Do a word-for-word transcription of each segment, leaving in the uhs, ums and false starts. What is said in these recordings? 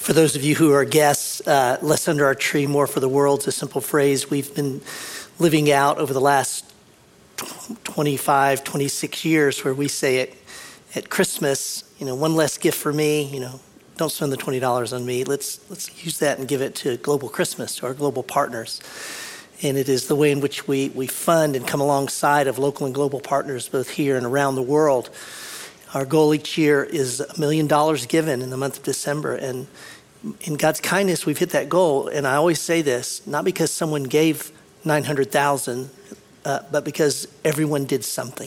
For those of you who are guests, uh, less under our tree, more for the world's a simple phrase we've been living out over the last twenty-five, twenty-six years, where we say it at Christmas, you know, one less gift for me, you know, don't spend the twenty dollars on me. Let's let's use that and give it to Global Christmas, to our global partners. And it is the way in which we, we fund and come alongside of local and global partners, both here and around the world. Our goal each year is a million dollars given in the month of December. And in God's kindness, we've hit that goal. And I always say this, not because someone gave nine hundred thousand dollars, uh, but because everyone did something.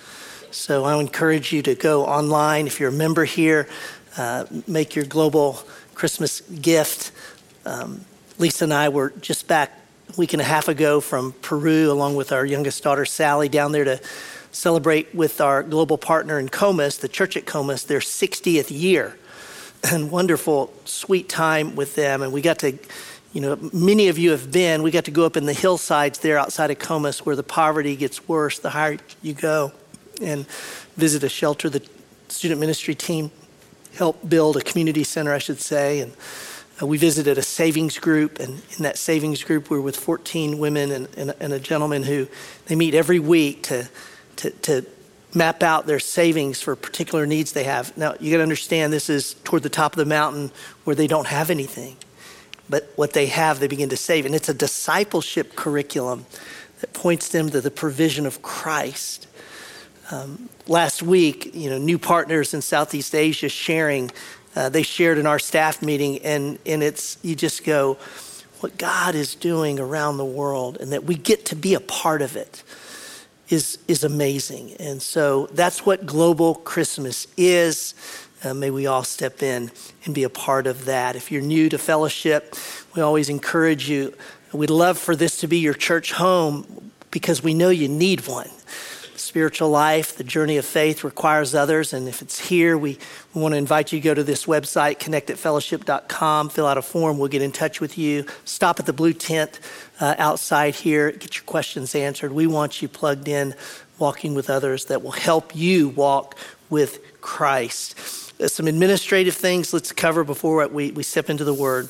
So I encourage you to go online. If you're a member here, uh, make your global Christmas gift. Um, Lisa and I were just back a week and a half ago from Peru, along with our youngest daughter, Sally, down there to celebrate with our global partner in Comas, the church at Comas, their sixtieth year. And wonderful, sweet time with them. And we got to, you know, many of you have been, we got to go up in the hillsides there outside of Comas where the poverty gets worse the higher you go, and visit a shelter. The student ministry team helped build a community center, I should say. And uh, we visited a savings group. And in that savings group, we were with fourteen women and, and, and a gentleman who, they meet every week to To, to map out their savings for particular needs they have. Now, you got to understand, this is toward the top of the mountain where they don't have anything. But what they have, they begin to save. And it's a discipleship curriculum that points them to the provision of Christ. Um, last week, you know, new partners in Southeast Asia sharing, uh, they shared in our staff meeting, and, and it's, you just go, what God is doing around the world, and that we get to be a part of it. Is, is amazing. And so that's what Global Christmas is. Uh, may we all step in and be a part of that. If you're new to fellowship, we always encourage you. We'd love for this to be your church home because we know you need one. Spiritual life, the journey of faith requires others. And if it's here, we, we want to invite you to go to this website, connect at fellowship dot com, fill out a form. We'll get in touch with you. Stop at the blue tent uh, outside here. Get your questions answered. We want you plugged in, walking with others that will help you walk with Christ. Uh, some administrative things let's cover before we, we step into the Word.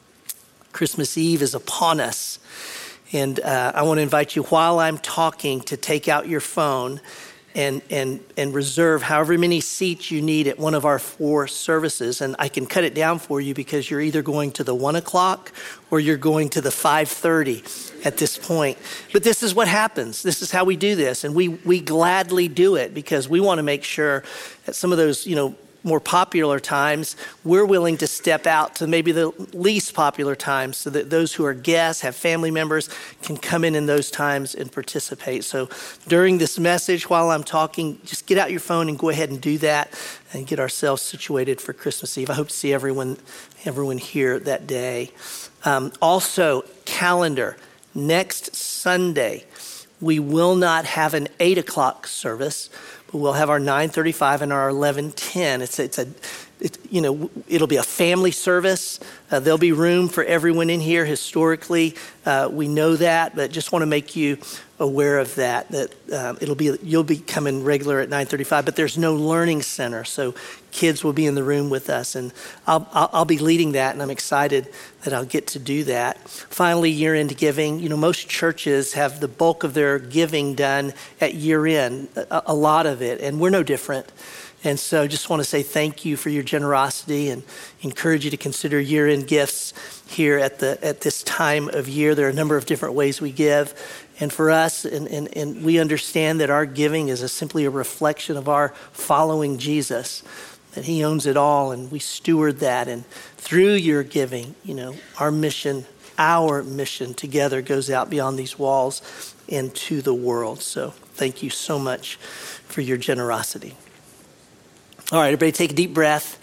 Christmas Eve is upon us. And uh, I want to invite you, while I'm talking, to take out your phone and and and reserve however many seats you need at one of our four services. And I can cut it down for you because you're either going to the one o'clock or you're going to the five thirty at this point. But this is what happens. This is how we do this. And we we gladly do it because we want to make sure that some of those, you know, more popular times, we're willing to step out to maybe the least popular times so that those who are guests, have family members, can come in in those times and participate. So during this message, while I'm talking, just get out your phone and go ahead and do that and get ourselves situated for Christmas Eve. I hope to see everyone, everyone here that day. Um, also, calendar. Next Sunday, we will not have an eight o'clock service. We'll have our nine thirty-five and our eleven ten. It's it's a, it, you know, it'll be a family service. Uh, there'll be room for everyone in here. Historically, uh, we know that, but just want to make you aware of that. That um, it'll be you'll be coming regular at nine thirty-five, but there's no learning center, so kids will be in the room with us, and I'll I'll, I'll be leading that, and I'm excited that I'll get to do that. Finally, year-end giving. You know, most churches have the bulk of their giving done at year-end, a, a lot of it, and we're no different. And so just want to say thank you for your generosity and encourage you to consider year-end gifts here at the at this time of year. There are a number of different ways we give. And for us, and, and, and we understand that our giving is a, simply a reflection of our following Jesus, that he owns it all and we steward that. And through your giving, you know, our mission, our mission together goes out beyond these walls into the world. So thank you so much for your generosity. All right, everybody take a deep breath.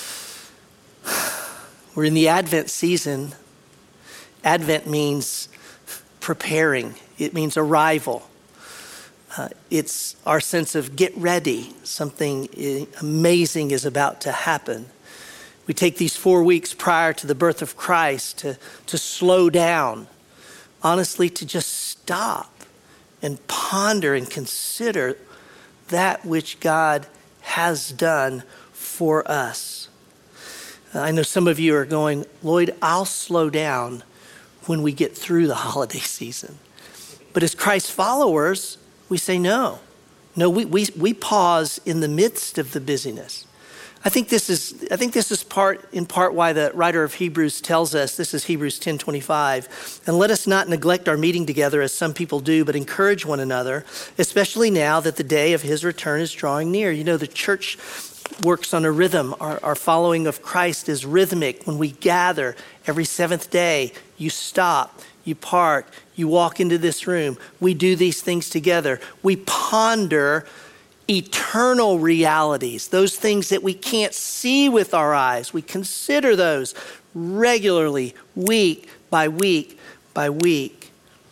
We're in the Advent season. Advent means preparing. It means arrival. Uh, it's our sense of get ready. Something amazing is about to happen. We take these four weeks prior to the birth of Christ to, to slow down, honestly, to just stop and ponder and consider that which God has done for us. I know some of you are going, Lloyd, I'll slow down when we get through the holiday season. But as Christ followers, we say no. No, we, we, we pause in the midst of the busyness. I think this is I think this is part in part why the writer of Hebrews tells us, this is Hebrews ten twenty-five, and let us not neglect our meeting together as some people do, but encourage one another, especially now that the day of his return is drawing near. You know, the church works on a rhythm. Our, our following of Christ is rhythmic. When we gather every seventh day, you stop, you park, you walk into this room. We do these things together. We ponder eternal realities, those things that we can't see with our eyes. We consider those regularly, week by week by week.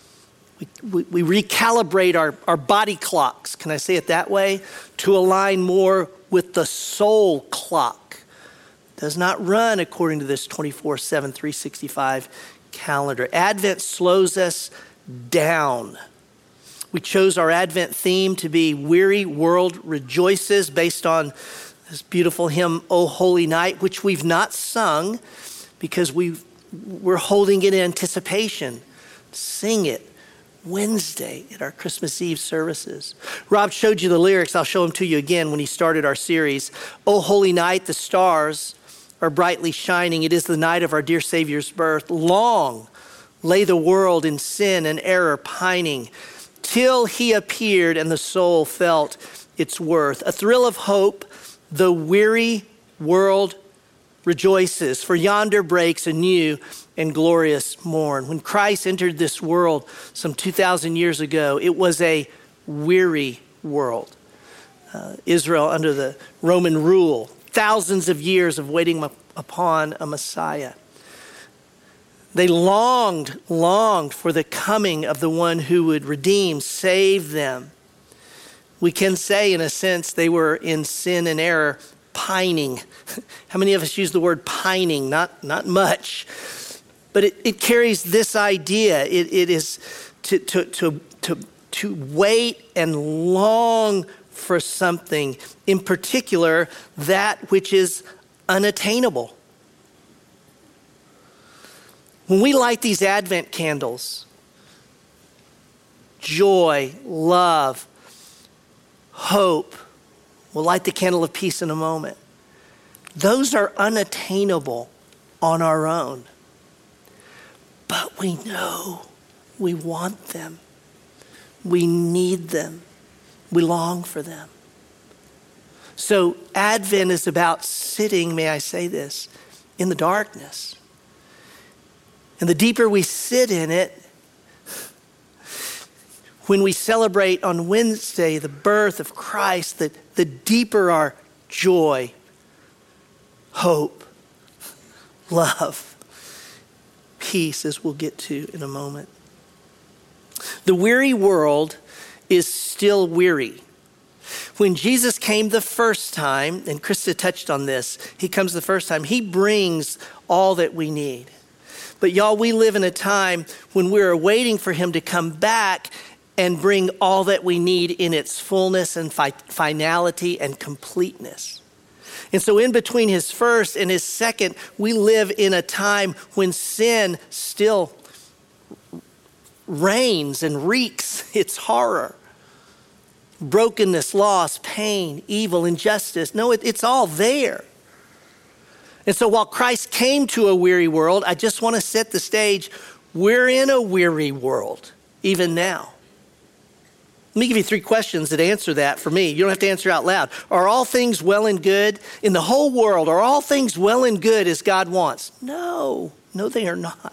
We, we, we recalibrate our, our body clocks, can I say it that way, to align more with the soul clock. It does not run according to this twenty-four seven, three sixty-five calendar. Advent slows us down. We chose our Advent theme to be Weary World Rejoices, based on this beautiful hymn, O Holy Night, which we've not sung because we've, we're holding it in anticipation. Sing it Wednesday at our Christmas Eve services. Rob showed you the lyrics. I'll show them to you again when he started our series. O Holy Night, the stars are brightly shining. It is the night of our dear Savior's birth. Long lay the world in sin and error pining, till he appeared and the soul felt its worth. A thrill of hope, the weary world rejoices, for yonder breaks a new and glorious morn. When Christ entered this world some two thousand years ago, it was a weary world. Uh, Israel under the Roman rule, thousands of years of waiting upon a Messiah. They longed, longed for the coming of the one who would redeem, save them. We can say, in a sense, they were in sin and error, pining. How many of us use the word pining? Not, not much. But it, it carries this idea. It, it is to, to, to, to, to wait and long for something, in particular, that which is unattainable. When we light these Advent candles, joy, love, hope, we'll light the candle of peace in a moment. Those are unattainable on our own. But we know we want them. We need them. We long for them. So Advent is about sitting, may I say this, in the darkness. And the deeper we sit in it, when we celebrate on Wednesday the birth of Christ, the, the deeper our joy, hope, love, peace, as we'll get to in a moment. The weary world is still weary. When Jesus came the first time, and Krista touched on this, he comes the first time, he brings all that we need. But y'all, we live in a time when we're waiting for him to come back and bring all that we need in its fullness and fi- finality and completeness. And so in between his first and his second, we live in a time when sin still reigns and wreaks its horror. Brokenness, loss, pain, evil, injustice. No, it, it's all there. And so while Christ came to a weary world, I just want to set the stage. We're in a weary world, even now. Let me give you three questions that answer that for me. You don't have to answer out loud. Are all things well and good? In the whole world, are all things well and good as God wants? No, no, they are not.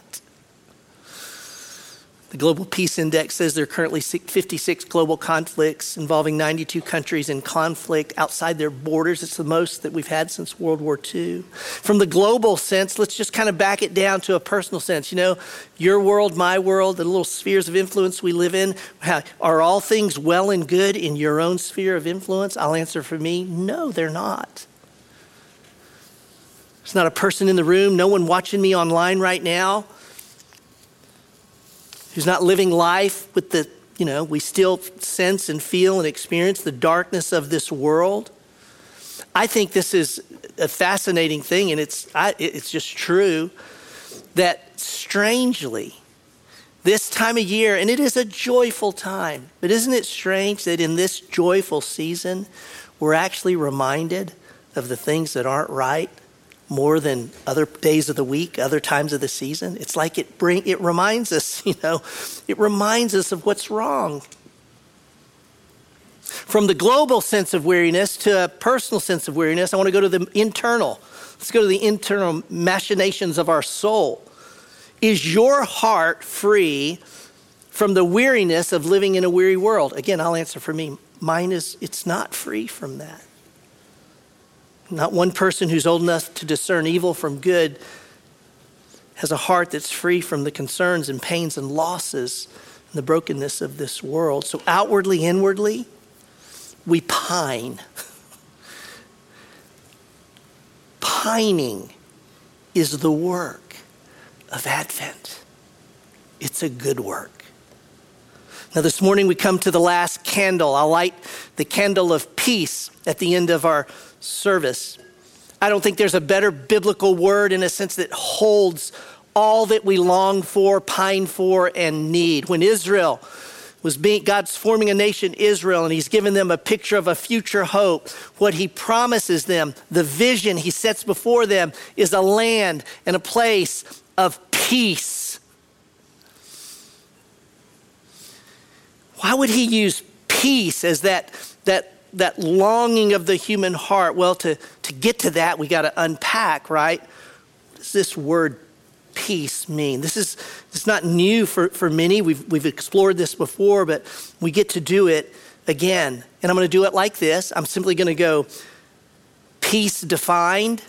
The Global Peace Index says there are currently fifty-six global conflicts involving ninety-two countries in conflict outside their borders. It's the most that we've had since World War Two. From the global sense, let's just kind of back it down to a personal sense. You know, your world, my world, the little spheres of influence we live in, are all things well and good in your own sphere of influence? I'll answer for me, no, they're not. There's not a person in the room, no one watching me online right now who's not living life with the, you know, we still sense and feel and experience the darkness of this world. I think this is a fascinating thing, and it's I, it's just true that strangely, this time of year, and it is a joyful time, but isn't it strange that in this joyful season, we're actually reminded of the things that aren't right more than other days of the week, other times of the season? It's like it bring it reminds us, you know, it reminds us of what's wrong. From the global sense of weariness to a personal sense of weariness, I want to go to the internal. Let's go to the internal machinations of our soul. Is your heart free from the weariness of living in a weary world? Again, I'll answer for me. Mine is, it's not free from that. Not one person who's old enough to discern evil from good has a heart that's free from the concerns and pains and losses and the brokenness of this world. So outwardly, inwardly, we pine. Pining is the work of Advent. It's a good work. Now this morning we come to the last candle. I'll light the candle of peace at the end of our service. I don't think there's a better biblical word in a sense that holds all that we long for, pine for, and need. When Israel was being, God's forming a nation, Israel, and he's given them a picture of a future hope. What he promises them, the vision he sets before them, is a land and a place of peace. Why would he use peace as that, that, that longing of the human heart? Well, to, to get to that, we got to unpack, right? What does this word peace mean? This is it's not new for, for many. We've we've explored this before, but we get to do it again. And I'm going to do it like this. I'm simply going to go peace defined,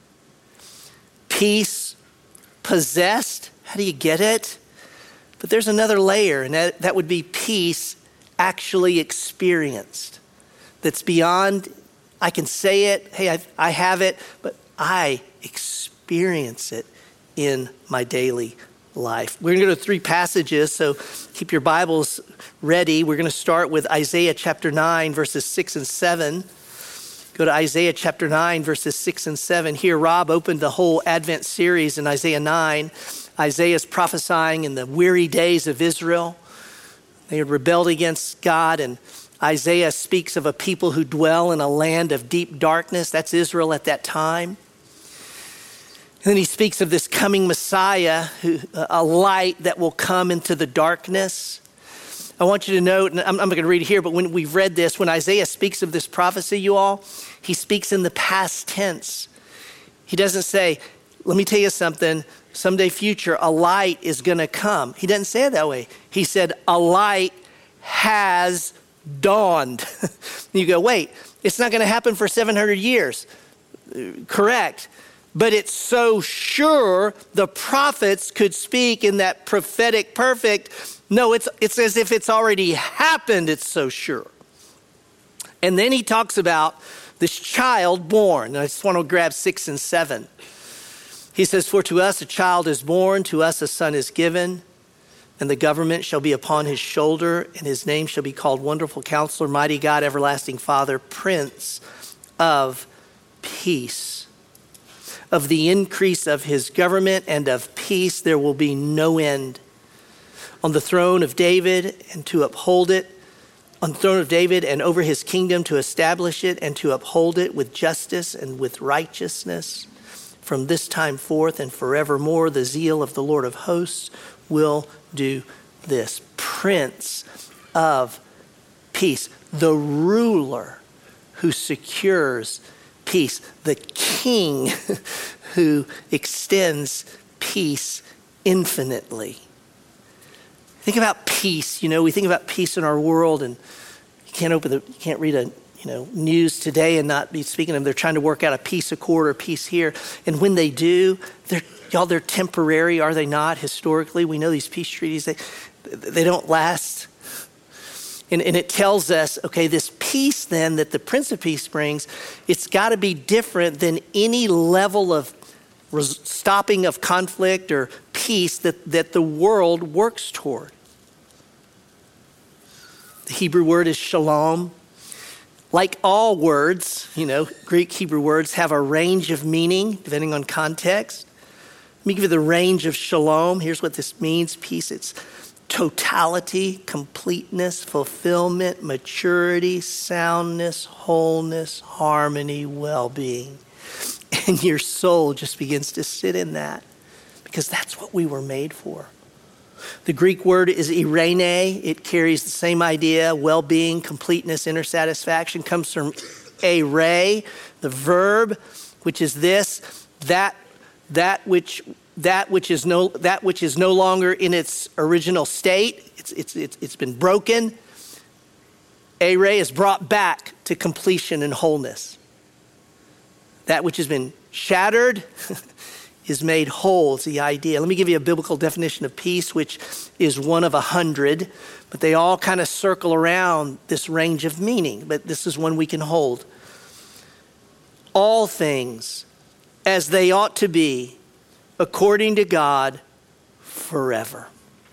peace possessed. How do you get it? But there's another layer, and that, that would be peace actually experienced. That's beyond, I can say it, hey, I, I have it, but I experience it in my daily life. We're going to go to three passages, so keep your Bibles ready. We're going to start with Isaiah chapter nine, verses six and seven. Go to Isaiah chapter nine, verses six and seven. Here, Rob opened the whole Advent series in Isaiah nine. Isaiah is prophesying in the weary days of Israel. They had rebelled against God, and Isaiah speaks of a people who dwell in a land of deep darkness. That's Israel at that time. And then he speaks of this coming Messiah, who, a light that will come into the darkness. I want you to note, and I'm, I'm not going to read it here, but when we've read this, when Isaiah speaks of this prophecy, you all, he speaks in the past tense. He doesn't say, let me tell you something, someday future, a light is going to come. He doesn't say it that way. He said, a light has dawned. You go, wait, it's not going to happen for seven hundred years. Correct. But it's so sure the prophets could speak in that prophetic perfect. No, it's it's as if it's already happened. It's so sure. And then he talks about this child born. And I just want to grab six and seven. He says, for to us a child is born, to us a son is given, and the government shall be upon his shoulder, and his name shall be called Wonderful Counselor, Mighty God, Everlasting Father, Prince of Peace. Of the increase of his government and of peace, there will be no end. On the throne of David and to uphold it, on the throne of David and over his kingdom to establish it and to uphold it with justice and with righteousness. From this time forth and forevermore, the zeal of the Lord of hosts will do this. Prince of Peace, the ruler who secures peace, the king who extends peace infinitely. Think about peace. You know, we think about peace in our world, and you can't open the, you can't read a, you know, news today and not be speaking of them. They're trying to work out a peace accord or peace here, and when they do, they're y'all, they're temporary, are they not? Historically, we know these peace treaties, they they don't last. And, and it tells us, okay, this peace then that the Prince of Peace brings, it's got to be different than any level of res- stopping of conflict or peace that, that the world works toward. The Hebrew word is shalom. Like all words, you know, Greek, Hebrew words have a range of meaning depending on context. Let me give you the range of shalom. Here's what this means. Peace, it's totality, completeness, fulfillment, maturity, soundness, wholeness, harmony, well-being. And your soul just begins to sit in that because that's what we were made for. The Greek word is eirene. It carries the same idea, well-being, completeness, inner satisfaction. Comes from eire, the verb, which is this, that, that which, that which is no, that which is no longer in its original state. It's, it's, it's, it's been broken. Eire is brought back to completion and wholeness. That which has been shattered is made whole. It's the idea. Let me give you a biblical definition of peace, which is one of a hundred, but they all kind of circle around this range of meaning, but this is one we can hold. All things as they ought to be, according to God, forever.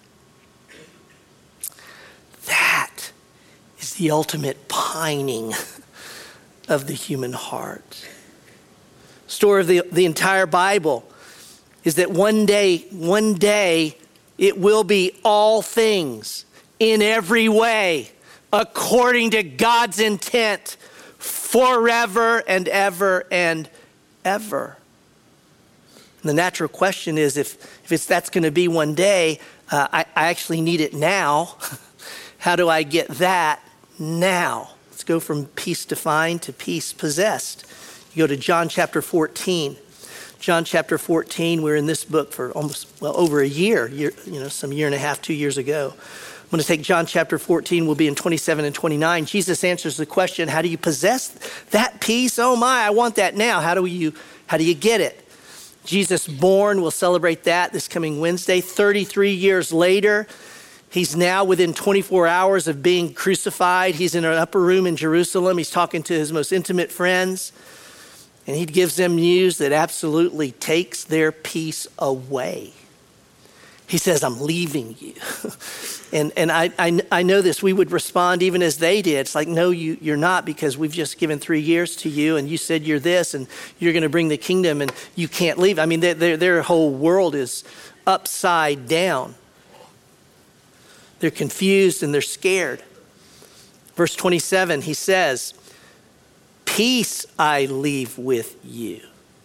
That is the ultimate pining of the human heart. Story of the, the entire Bible is that one day, one day, it will be all things in every way according to God's intent forever and ever and ever. And the natural question is if, if it's that's going to be one day, uh, I, I actually need it now. How do I get that now? Let's go from peace defined to peace possessed. You go to John chapter fourteen. John chapter fourteen, we're in this book for almost, well, over a year, year, you know, some year and a half, two years ago. I'm going to take John chapter fourteen, we'll be in twenty-seven and twenty-nine. Jesus answers the question, how do you possess that peace? Oh my, I want that now. How do you, how do you get it? Jesus born, we'll celebrate that this coming Wednesday. thirty-three years later, he's now within twenty-four hours of being crucified. He's in an upper room in Jerusalem. He's talking to his most intimate friends. And he gives them news that absolutely takes their peace away. He says, I'm leaving you. and and I, I I know this, we would respond even as they did. It's like, no, you, you're not, because we've just given three years to you and you said you're this and you're going to bring the kingdom and you can't leave. I mean, their, their whole world is upside down. They're confused and they're scared. Verse twenty-seven, he says, peace I leave with you.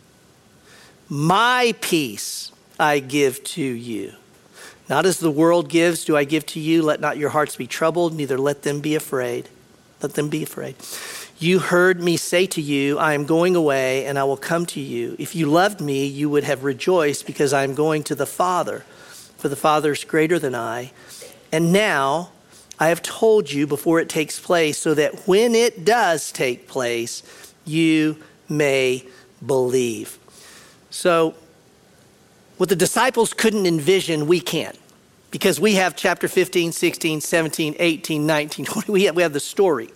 My peace I give to you. Not as the world gives do I give to you. Let not your hearts be troubled, neither let them be afraid. Let them be afraid. You heard me say to you, I am going away and I will come to you. If you loved me, you would have rejoiced because I am going to the Father, for the Father is greater than I. And now I have told you before it takes place, so that when it does take place, you may believe. So what the disciples couldn't envision, we can. Because we have chapter fifteen, sixteen, seventeen, eighteen, nineteen, twenty. We have, we have the story.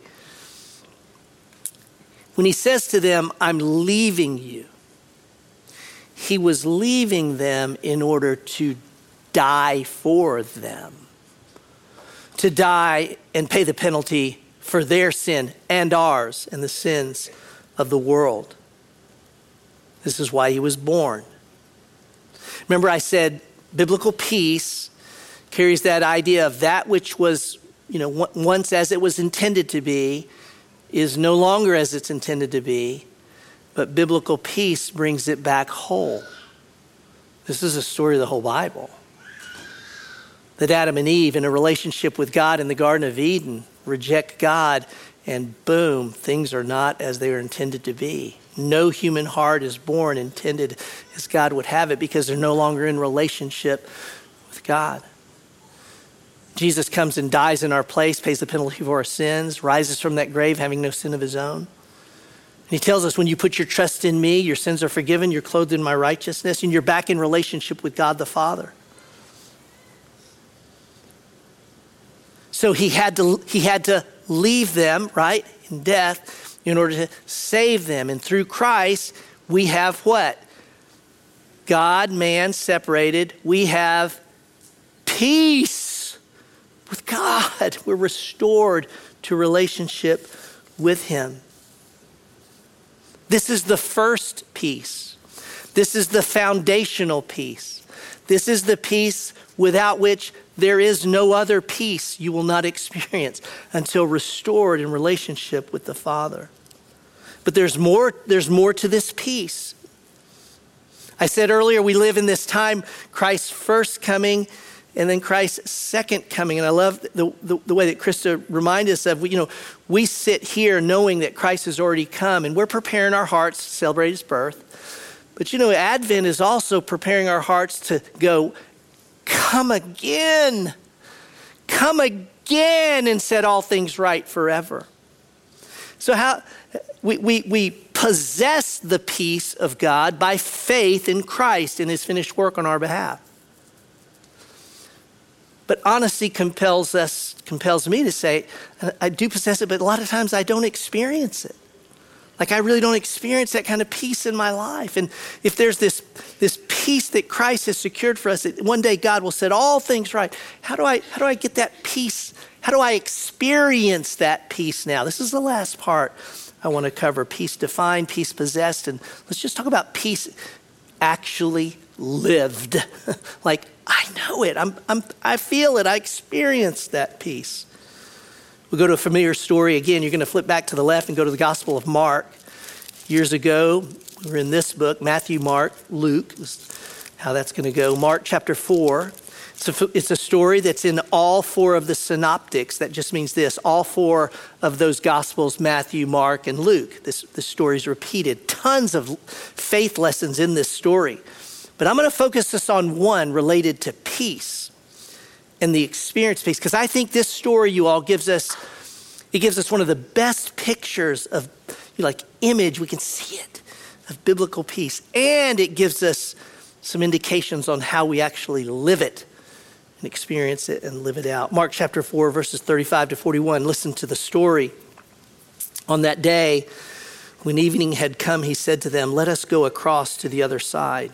When he says to them, I'm leaving you, he was leaving them in order to die for them. To die and pay the penalty for their sin and ours and the sins of the world. This is why he was born. Remember I said biblical peace carries that idea of that which was, you know, once as it was intended to be is no longer as it's intended to be, but biblical peace brings it back whole. This is a story of the whole Bible. That Adam and Eve in a relationship with God in the Garden of Eden reject God and boom, things are not as they are intended to be. No human heart is born intended as God would have it because they're no longer in relationship with God. Jesus comes and dies in our place, pays the penalty for our sins, rises from that grave having no sin of his own. And he tells us when you put your trust in me, your sins are forgiven, you're clothed in my righteousness, and you're back in relationship with God the Father. So he had to he had to leave them, right, in death in order to save them. And through Christ, we have what? God, man separated. We have peace with God. We're restored to relationship with him. This is the first piece. This is the foundational piece. This is the piece without which there is no other peace you will not experience until restored in relationship with the Father. But there's more, there's more to this peace. I said earlier, we live in this time, Christ's first coming and then Christ's second coming. And I love the, the, the way that Krista reminded us of, you know, we sit here knowing that Christ has already come and we're preparing our hearts to celebrate his birth. But you know, Advent is also preparing our hearts to go, come again, come again and set all things right forever. So how we, we, we possess the peace of God by faith in Christ and his finished work on our behalf. But honesty compels us, compels me to say, I do possess it, but a lot of times I don't experience it. Like I really don't experience that kind of peace in my life. And if there's this, this peace that Christ has secured for us, that one day God will set all things right. How do I, how do I get that peace? How do I experience that peace now? This is the last part I want to cover. Peace defined, peace possessed. And let's just talk about peace actually lived. Like I know it, I'm, I'm, I feel it, I experience that peace. We go to a familiar story. Again, you're going to flip back to the left and go to the Gospel of Mark. Years ago, we were in this book, Matthew, Mark, Luke, how that's going to go. Mark chapter four. It's a, it's a story that's in all four of the synoptics. That just means this, all four of those Gospels, Matthew, Mark, and Luke. This, this story is repeated. Tons of faith lessons in this story. But I'm going to focus this on one related to peace and the experience piece, because I think this story, you all, gives us, it gives us one of the best pictures of, you know, like image, we can see it, of biblical peace. And it gives us some indications on how we actually live it and experience it and live it out. Mark chapter four, verses thirty-five to forty-one, listen to the story. On that day, when evening had come, he said to them, "Let us go across to the other side."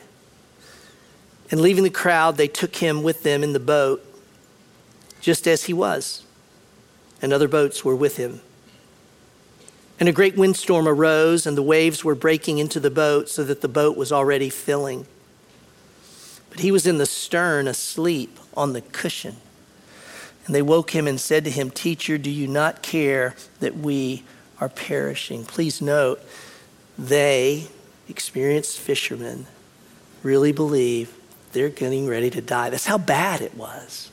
And leaving the crowd, they took him with them in the boat, just as he was, and other boats were with him. And a great windstorm arose, and the waves were breaking into the boat so that the boat was already filling. But he was in the stern, asleep on the cushion. And they woke him and said to him, "Teacher, do you not care that we are perishing?" Please note, they, experienced fishermen, really believe they're getting ready to die. That's how bad it was.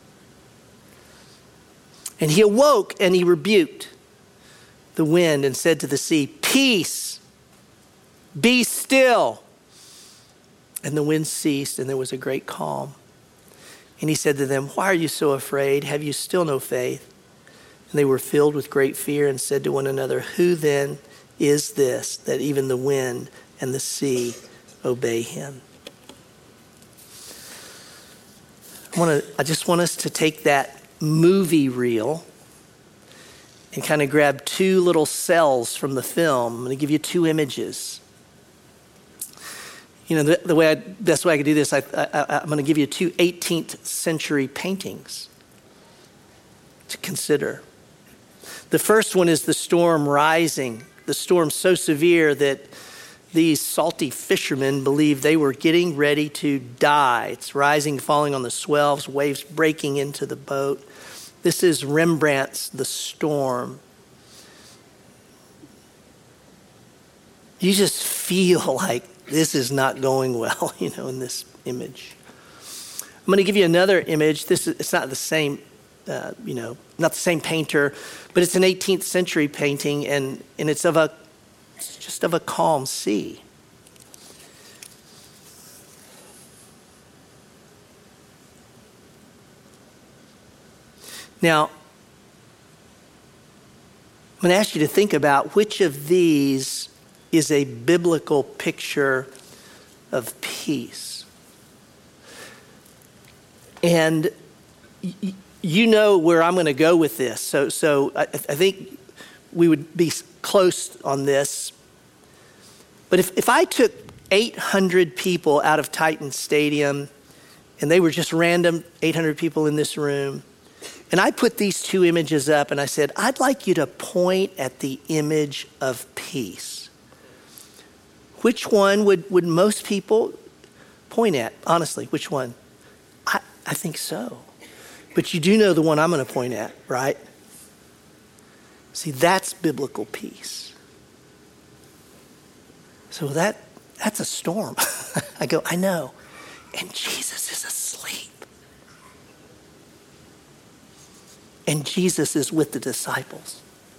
And he awoke and he rebuked the wind and said to the sea, "Peace, be still." And the wind ceased and there was a great calm. And he said to them, "Why are you so afraid? Have you still no faith?" And they were filled with great fear and said to one another, "Who then is this that even the wind and the sea obey him?" I want to, I just want us to take that movie reel and kind of grab two little cells from the film. I'm going to give you two images. You know, the, the way I, best way I could do this, I, I, I'm going to give you two eighteenth century paintings to consider. The first one is the storm rising, the storm so severe that these salty fishermen believed they were getting ready to die. It's rising, falling on the swells, waves breaking into the boat. This is Rembrandt's The Storm. You just feel like this is not going well, you know, in this image. I'm going to give you another image. This is, it's not the same, uh, you know, not the same painter, but it's an eighteenth century painting, and, and it's of a, it's just of a calm sea. Now, I'm going to ask you to think about which of these is a biblical picture of peace. And y- you know where I'm going to go with this. So, so I, I think we would be close on this. But if, if I took eight hundred people out of Titan Stadium, and they were just random eight hundred people in this room, And I put these two images up and I said, I'd like you to point at the image of peace. Which one would, would most people point at? Honestly, which one? I, I think so. But you do know the one I'm going to point at, right? See, that's biblical peace. So that that's a storm. I go, I know. And Jesus is asleep. And Jesus is with the disciples.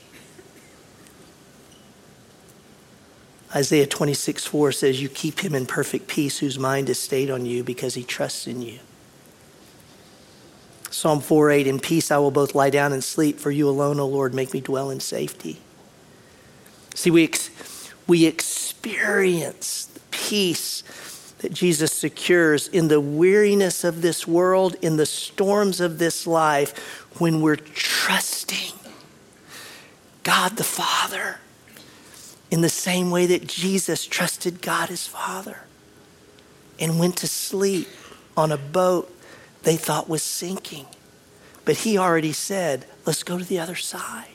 Isaiah twenty-six four says, you keep him in perfect peace whose mind is stayed on you because he trusts in you. Psalm four eight, in peace I will both lie down and sleep, for you alone, O Lord, make me dwell in safety. See, we, ex- we experience the peace that Jesus secures in the weariness of this world, in the storms of this life, when we're trusting God the Father in the same way that Jesus trusted God his Father and went to sleep on a boat they thought was sinking. But he already said, let's go to the other side.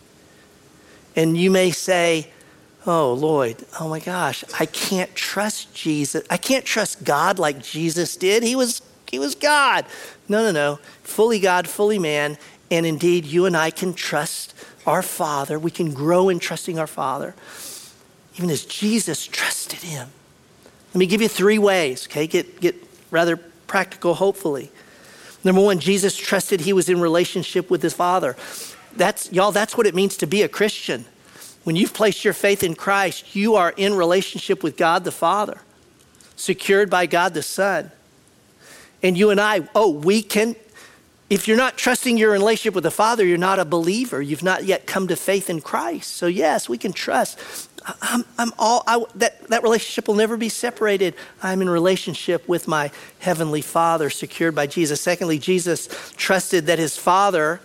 And you may say, oh, Lloyd, oh my gosh, I can't trust Jesus. I can't trust God like Jesus did. He was, he was God. No, no, no. Fully God, fully man. And indeed, you and I can trust our Father. We can grow in trusting our Father, even as Jesus trusted him. Let me give you three ways, okay? Get, get rather practical, hopefully. Number one, Jesus trusted he was in relationship with his Father. That's, y'all, that's what it means to be a Christian. When you've placed your faith in Christ, you are in relationship with God the Father, secured by God the Son. And you and I, oh, we can, if you're not trusting your relationship with the Father, you're not a believer. You've not yet come to faith in Christ. So yes, we can trust. I'm, I'm all, I, that, that relationship will never be separated. I'm in relationship with my heavenly Father, secured by Jesus. Secondly, Jesus trusted that his Father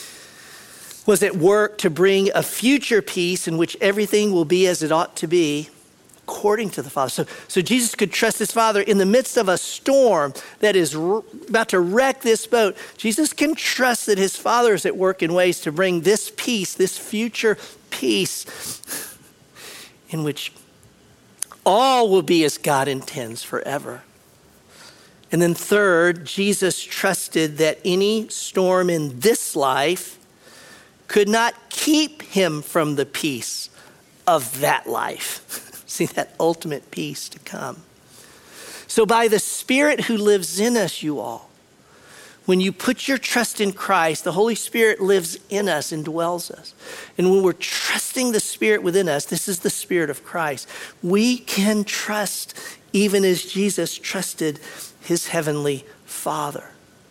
was at work to bring a future peace in which everything will be as it ought to be, according to the Father. So, so Jesus could trust his Father in the midst of a storm that is r- about to wreck this boat. Jesus can trust that his Father is at work in ways to bring this peace, this future peace, in which all will be as God intends forever. And then third, Jesus trusted that any storm in this life could not keep him from the peace of that life. See, that ultimate peace to come. So by the Spirit who lives in us, you all, when you put your trust in Christ, the Holy Spirit lives in us and dwells us. And when we're trusting the Spirit within us, this is the Spirit of Christ, we can trust even as Jesus trusted his heavenly Father.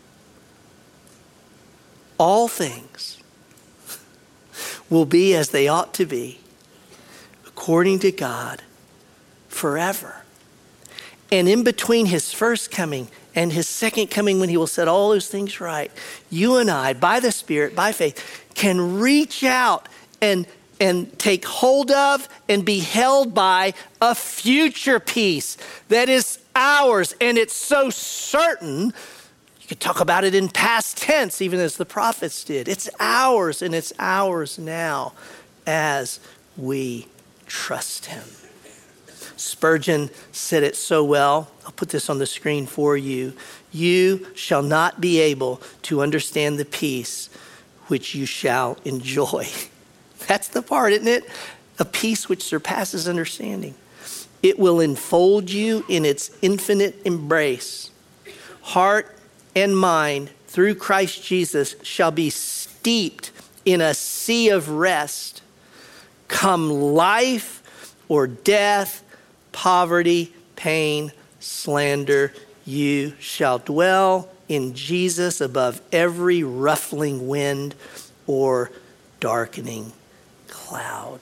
All things will be as they ought to be, according to God, forever. And in between his first coming and his second coming, when he will set all those things right, you and I, by the Spirit, by faith, can reach out and, and take hold of and be held by a future peace that is ours. And it's so certain, you could talk about it in past tense, even as the prophets did. It's ours, and it's ours now as we trust him. Spurgeon said it so well. I'll put this on the screen for you. You shall not be able to understand the peace which you shall enjoy. That's the part, isn't it? A peace which surpasses understanding. It will enfold you in its infinite embrace. Heart and mind through Christ Jesus shall be steeped in a sea of rest. Come life or death, poverty, pain, slander, you shall dwell in Jesus above every ruffling wind or darkening cloud.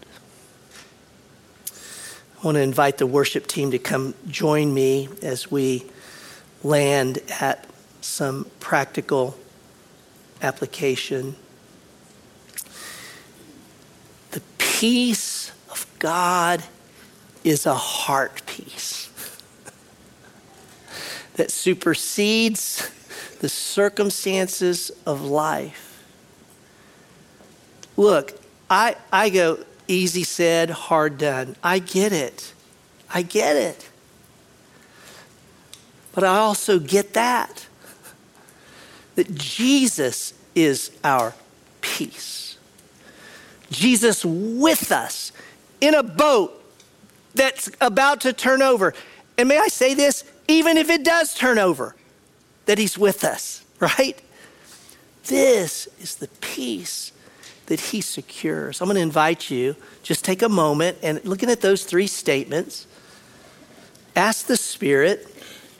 I want to invite the worship team to come join me as we land at some practical application. The peace of God is a heart peace that supersedes the circumstances of life. Look, I, I go, easy said, hard done. I get it. I get it. But I also get that. That Jesus is our peace. Jesus with us in a boat that's about to turn over. And may I say this, even if it does turn over, that he's with us, right? This is the peace that he secures. I'm going to invite you, just take a moment and looking at those three statements, ask the Spirit,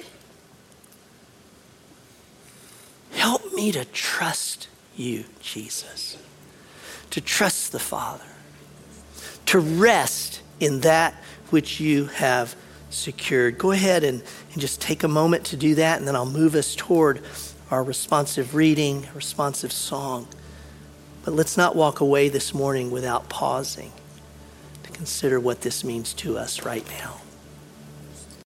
help me to trust you, Jesus, to trust the Father, to rest in that which you have secured. Go ahead and, and just take a moment to do that, and then I'll move us toward our responsive reading, responsive song. But let's not walk away this morning without pausing to consider what this means to us right now.